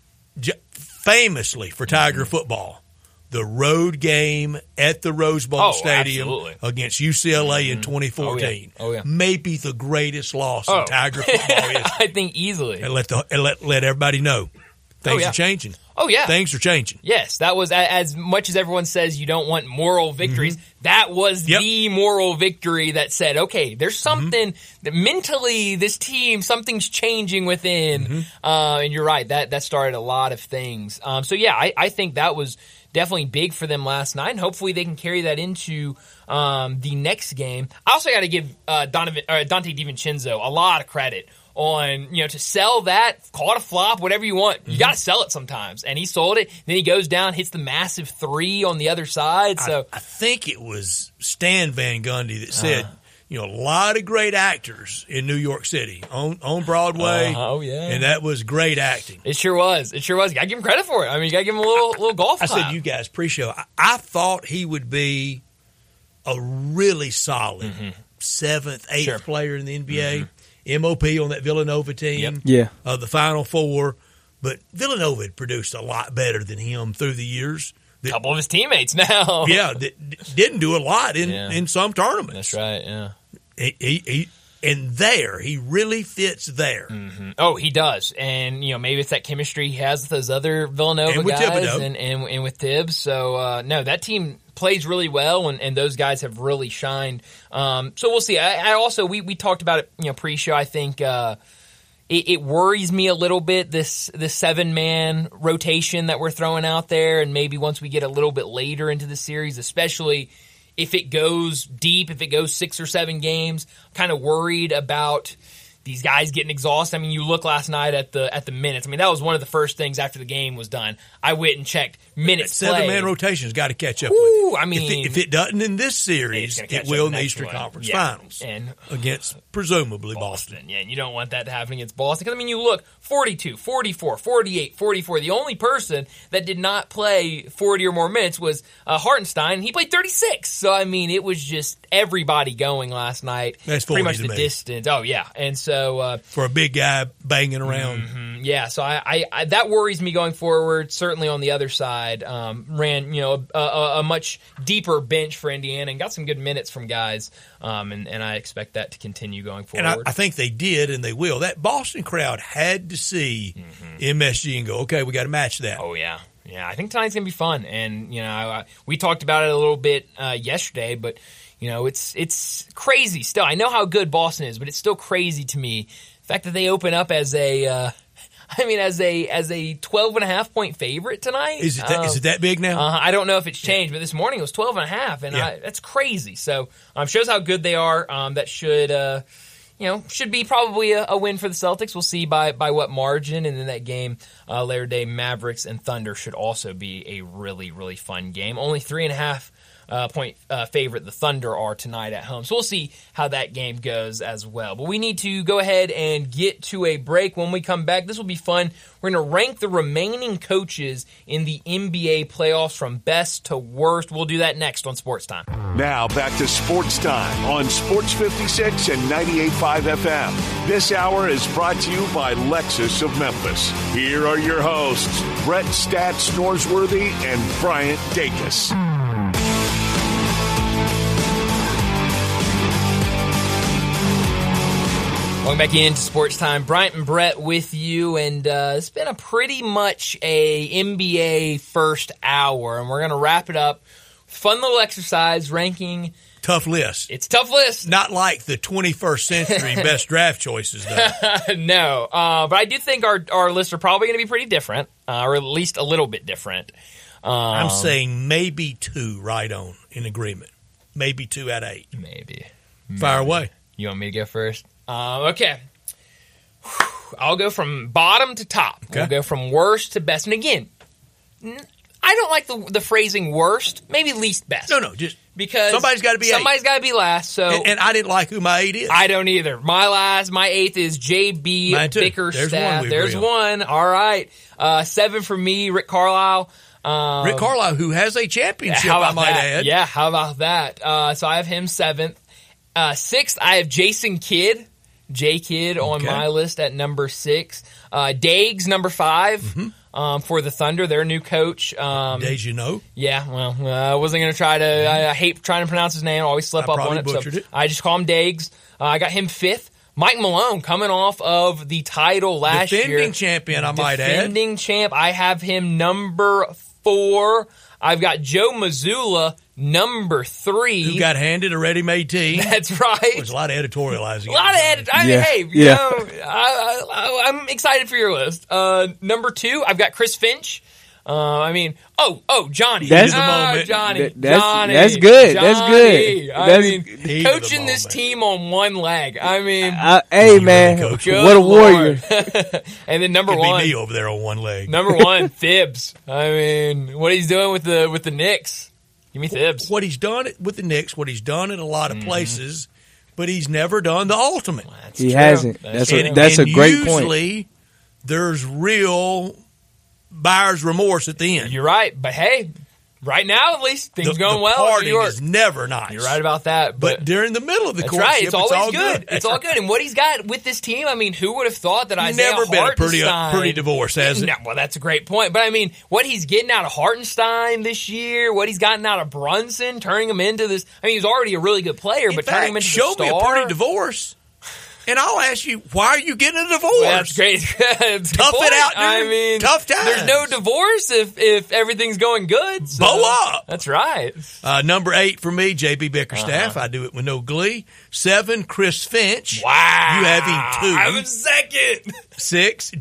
j- famously for Tiger football, the road game at the Rose Bowl Oh, Stadium absolutely. against U C L A in twenty fourteen, Oh, yeah. Oh, yeah. may be the greatest loss Oh. in Tiger football history. I think easily. And let the and let let everybody know things Oh, yeah. are changing. Oh yeah. Things are changing. Yes, that was a- as much as everyone says you don't want moral victories. That was Mm-hmm. Yep. the moral victory that said, okay, there's something that mentally this team, something's changing within. Mm-hmm. Uh, and you're right, that that started a lot of things. Um, so yeah, I, I think that was definitely big for them last night, and hopefully they can carry that into um, the next game. I also got to give uh, Donovan, uh, Dante DiVincenzo a lot of credit on, you know, to sell that, call it a flop, whatever you want. You got to sell it sometimes. And he sold it. Then he goes down, hits the massive three on the other side. So I, I think it was Stan Van Gundy that said, you know, a lot of great actors in New York City on, on Broadway. Uh, oh, yeah. And that was great acting. it sure was. It sure was. You got to give him credit for it. I mean, you got to give him a little little golf I clap. said, you guys pre-show, I, I thought he would be a really solid seventh, eighth Sure. player in the N B A. M O P on that Villanova team. Yep. Yeah. Uh, the Final Four. But Villanova had produced a lot better than him through the years. a That, couple of his teammates now. yeah, that didn't do a lot in, Yeah. in some tournaments. That's right, yeah. He, he, he, and there, he really fits there. Oh, he does. And, you know, maybe it's that chemistry he has with those other Villanova And with guys Thibodeau. and, and, and with Tibbs. So, uh, no, that team plays really well, and, and those guys have really shined. Um, so we'll see. I, I also, we, we talked about it, you know, pre-show. I think uh, it, it worries me a little bit, this, this seven-man rotation that we're throwing out there, and maybe once we get a little bit later into the series, especially if it goes deep, if it goes six or seven games, I'm kind of worried about these guys getting exhausted. I mean, you look last night at the at the minutes. I mean, that was one of the first things after the game was done. I went and checked minutes Seven man played. rotation's got to catch up Ooh, with it. I mean, if it, if it doesn't in this it's series, gonna catch it up will in in the next Eastern one. Conference Yeah. Finals And against presumably Boston. Boston. Yeah, and you don't want that to happen against Boston. Because, I mean, you look, forty-two, forty-four, forty-eight, forty-four. The only person that did not play forty or more minutes was uh, Hartenstein. He played thirty-six. So, I mean, it was just everybody going last night. That's pretty forty much to the me. distance. Oh, yeah. And so, uh, For a big guy banging around. Mm-hmm. yeah, so I, I, I that worries me going forward. Certainly on the other side, um, ran you know a, a, a much deeper bench for Indiana and got some good minutes from guys, um, and, and I expect that to continue going forward. And I, I think they did, and they will. That Boston crowd had to see M S G and go, okay, we got to match that. Oh yeah, yeah. I think tonight's gonna be fun, and you know, I, we talked about it a little bit uh, yesterday, but you know, it's it's crazy still. I know how good Boston is, but it's still crazy to me the fact that they open up as a, uh, I mean, as a as a twelve and a half point favorite tonight. Is it that, Um, is it that big now? Uh, I don't know if it's changed, but this morning it was twelve and a half, and Yeah. I, that's crazy. So um, shows how good they are. Um, that should. Uh, you know, should be probably a, a win for the Celtics. We'll see by, by what margin. And then that game, uh, Labor Day, Mavericks and Thunder should also be a really, really fun game. Only three and a half uh, point uh, favorite the Thunder are tonight at home. So we'll see how that game goes as well. But we need to go ahead and get to a break. When we come back, this will be fun. We're going to rank the remaining coaches in the N B A playoffs from best to worst. We'll do that next on Sports Time. Now back to Sports Time on Sports fifty-six and ninety-eight point five F M. This hour is brought to you by Lexus of Memphis. Here are your hosts, Brett Stats Norsworthy and Bryant Dacus. Welcome back into Sports Time. Bryant and Brett with you, and uh, it's been a pretty much a N B A first hour, and we're going to wrap it up. Fun little exercise, ranking. Tough list. It's a tough list. Not like the twenty-first century best draft choices, though. No, uh, but I do think our, our lists are probably going to be pretty different, uh, or at least a little bit different. Um, I'm saying maybe two right on in agreement. Maybe two out of eight. Maybe. Fire maybe. away. You want me to go first? Um, okay. I'll go from bottom to top. Okay. We'll go from worst to best. And again, I don't like the the phrasing worst, maybe least best. No, no, just because somebody's got to be eight. Somebody's got to be last. So and, and I didn't like who my eight is. I don't either. My last, my eighth is J B Bickerstaff. There's one. We There's agree on. one. All right. Uh, seven for me, Rick Carlisle. Um, Rick Carlisle, who has a championship, how about I might that? add. Yeah, how about that? Uh, so I have him seventh. Uh, sixth, I have Jason Kidd. J Kidd on Okay. my list at number six. Uh, Dags, number five, Mm-hmm. um, for the Thunder, their new coach. Um, Dejanot. yeah, well, uh, I wasn't going to try to, I, I hate trying to pronounce his name. I always slip I up on probably it. butchered so it. I just call him Dags. Uh, I got him fifth. Mike Malone coming off of the title last Defending year. champion, I might add. Defending champ. I have him number four. I've got Joe Mazzulla, number three. Who got handed a ready-made team. That's right. There's a lot of editorializing. A lot of edit. I mean, Yeah. hey, you Yeah. know, I, I, I'm excited for your list. Uh, number two, I've got Chris Finch. Uh, I mean, oh, oh, Johnny. That's- Ah, moment. Johnny. That- that's- Johnny. that's good. That's Johnny. good. I That's- mean, Heat of the coaching this moment. team on one leg. I mean, Uh, hey, You man, really coach. good what a warrior. Lord. And then number Could one, be me over there on one leg. number one, Thibs. I mean, what he's doing with the with the Knicks. Give me Thibs. What he's done with the Knicks, what he's done in a lot of Mm-hmm. places, but he's never done the ultimate. That's He true. hasn't. That's That's true. a- And, that's and a great point. usually there's real buyer's remorse at the end. You're right, but hey, right now at least things the, going the well in New parting York. is never nice. You're right about that, But but. during the middle of the That's courtship, right. It's always all good. It's all good. And what he's got with this team, I mean, who would have thought that He's Isaiah never been a pretty, Hartenstein- pretty divorce, has it? No, well, that's a great point. But I mean, what he's getting out of Hartenstein this year, what he's gotten out of Brunson, turning him into this. I mean, he's already a really good player, In but fact, turning him into show the me star. a pretty divorce, and I'll ask you, why are you getting a divorce? Well, that's great. That's a good Tough it point. out, I dude. mean, Tough times. There's no divorce if if everything's going good. So. Bow up. That's right. Uh, number eight for me, J B Bickerstaff. Uh-huh. I do it with no glee. Seven, Chris Finch. Wow. You have him two. I'm second. Six,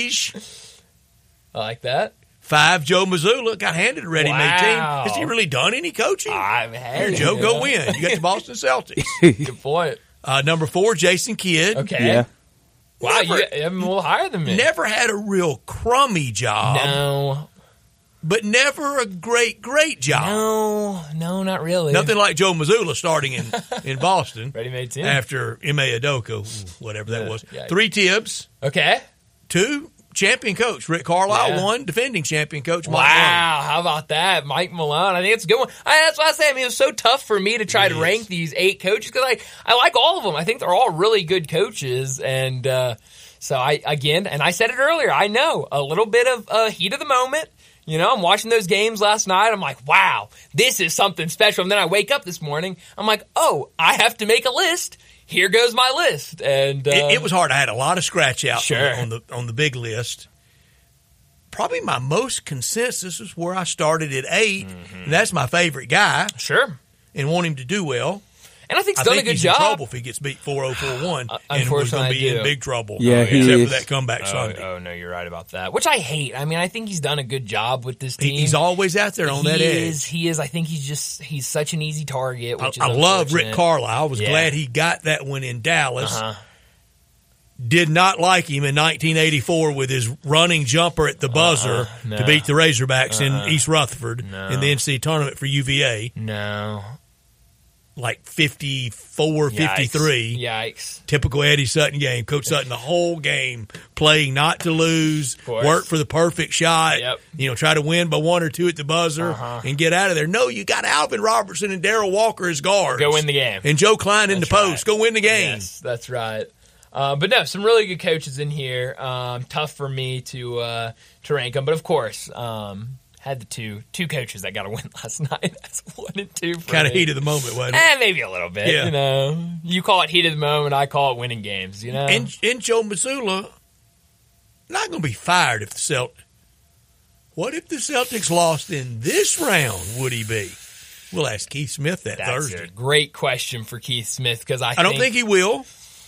Dej. I like that. Five, Joe Mazzulla. Got handed a ready-made Wow. team. Has he really done any coaching? I mean, Here, hey, Joe, you go know. win. You got the Boston Celtics. Good point. Uh, number four, Jason Kidd. Okay. Yeah. Wow, Never- you you have him a little higher than me. Never had a real crummy job, No, but never a great, great job. no, no, not really. Nothing like Joe Mazzulla starting in, in Boston Ready-made team. after M A Adoka, whatever that Yeah, was. yeah. Three Tibbs. Okay. Two, champion coach Rick Carlisle. Yeah. One, defending champion coach Mike Wow, Malone. how about that, Mike Malone? I think it's a good one. I, that's why I say. I mean, it was so tough for me to try It to is. rank these eight coaches because I I like all of them. I think they're all really good coaches, and uh, so I again, and I said it earlier. I know a little bit of uh, heat of the moment. You know, I'm watching those games last night. I'm like, wow, this is something special. And then I wake up this morning. I'm like, oh, I have to make a list. Here goes my list. And uh, It, it was hard. I had a lot of scratch outs Sure. on, on the on the big list. Probably my most consensus is where I started at 8 Mm-hmm. And that's my favorite guy, sure. and want him to do well. And I think he's I done think a good he's job. in trouble if he gets beat four oh four one, Uh, and we're going unfortunately, to I be in do. big trouble. Yeah, he except is. for that comeback Oh, Sunday. oh, no, you're right about that. Which I hate. I mean, I think he's done a good job with this team. He- he's always out there on he that is, edge. He is. I think he's just he's such an easy target. I, Which is I love Rick unfortunate. Carlisle. I was Yeah. glad he got that one in Dallas. Uh-huh. did not like him in nineteen eighty-four with his running jumper at the buzzer uh-uh, no. to beat the Razorbacks uh-uh. in East Rutherford no. in the N C double A tournament for U V A. No. Like fifty-four, Yikes. fifty-three. Yikes. Typical Eddie Sutton game. Coach Sutton the whole game playing not to lose, work for the perfect shot, Yep. you know, try to win by one or two at the buzzer Uh-huh. and get out of there. No, you got Alvin Robertson and Darrell Walker as guards. Go win the game. And Joe Klein in the That's post. right. Go win the game. Yes, that's right. Uh, but no, some really good coaches in here. Um, tough for me to uh, to rank them, but of course, um, had the two two coaches that got a win last night. That's one and two. For Kind of me. heat of the moment, wasn't it? Eh, maybe a little bit. Yeah. You know, you call it heat of the moment. I call it winning games. You know, And, and Joe Mazzulla not going to be fired if the Celtics. What if the Celtics lost in this round? Would he be? We'll ask Keith Smith that that's Thursday. a great question for Keith Smith because I I don't think he will.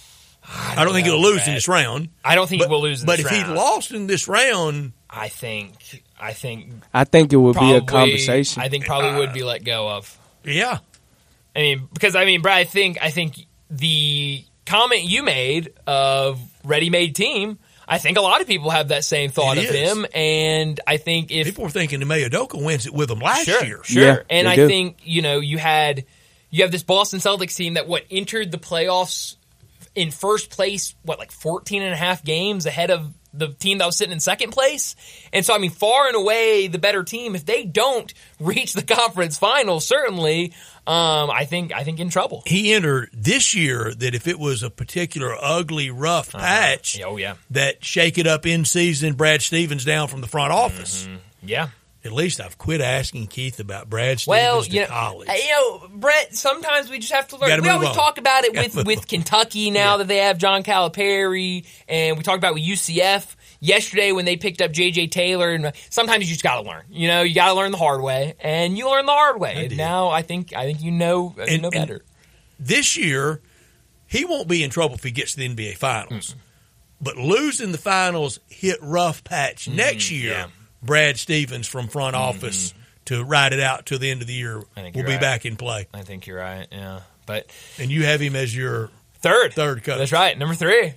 I I don't think know, he'll lose Brett. in this round. I don't think But, he will lose in but this if round. he lost in this round, I think I think I think it would probably, be a conversation. I think probably would be let go of. yeah. I mean, because I mean, Brad, I think I think the comment you made of ready-made team, I think a lot of people have that same thought It of is. him, and I think if People were thinking that Mayodoka wins it with them last sure, year. sure, Yeah, and they I do. think you know you had you have this Boston Celtics team that what entered the playoffs in first place, what like fourteen and a half games ahead of the team that was sitting in second place. And so, I mean, far and away the better team. If they don't reach the conference finals, certainly, um, I think I think in trouble. He entered this year that if it was a particular ugly, rough patch, Oh yeah, that shake it up in season, Brad Stevens down from the front office. yeah. At least I've quit asking Keith about Brad Stevens Well, to you know, college. you know, Brett. Sometimes we just have to learn. Gotta We move always on. talk about it Gotta with, move with on. Kentucky now Yeah. that they have John Calipari, and we talked about with U C F yesterday when they picked up J J Taylor. And sometimes you just got to learn. You know, you got to learn the hard way, and you learn the hard way. And did. now I think I think you know you And- know and- better. This year, he won't be in trouble if he gets to the N B A Finals. But losing the finals hit rough patch next year. yeah. Brad Stevens from front office to ride it out till the end of the year I think will you're be right. back in play. I think you're right. Yeah, but And you have him as your third, third coach. That's right. Number three,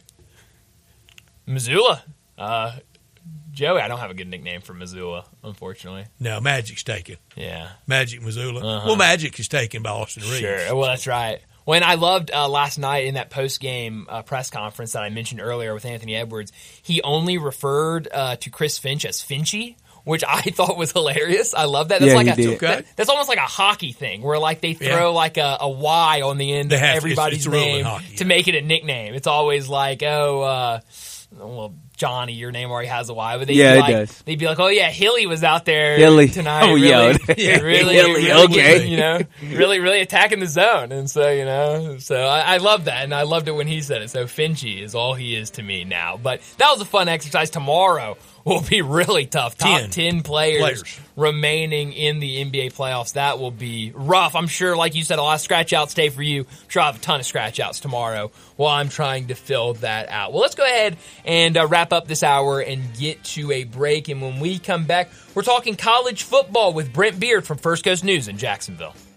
Missoula. Uh, Joey, I don't have a good nickname for Missoula, unfortunately. No, Magic's taken. Yeah. Magic Missoula. Uh-huh. Well, Magic is taken by Austin Reeves. Sure. Well, that's right. When I loved uh, last night in that post-game uh, press conference that I mentioned earlier with Anthony Edwards, he only referred uh, to Chris Finch as Finchy, which I thought was hilarious. I love that. That's Yeah, like he a, did. Okay. that- that's almost like a hockey thing where like they throw Yeah. like a, a Y on the end They of have to. It's- everybody's it's a rule in name hockey, to yeah. make it a nickname. It's always like, oh, uh, well, Johnny, your name already has a Y, but they'd Yeah, be it like, does. they'd be like, oh yeah, Hilly was out there Hilly. tonight. Oh, really, yeah. Yeah, really, Hilly, really okay. getting, you know, really, really attacking the zone. And so, you know, so I, I love that. And I loved it when he said it. So Finchy is all he is to me now. But that was a fun exercise. Tomorrow will be really tough. Top Ten. ten players, Players. remaining in the N B A playoffs. That will be rough. I'm sure, like you said, a lot of scratch outs day for you. I'm sure I'll have a ton of scratch outs tomorrow while I'm trying to fill that out. Well, let's go ahead and uh, wrap up this hour and get to a break. And when we come back, we're talking college football with Brent Beard from First Coast News in Jacksonville.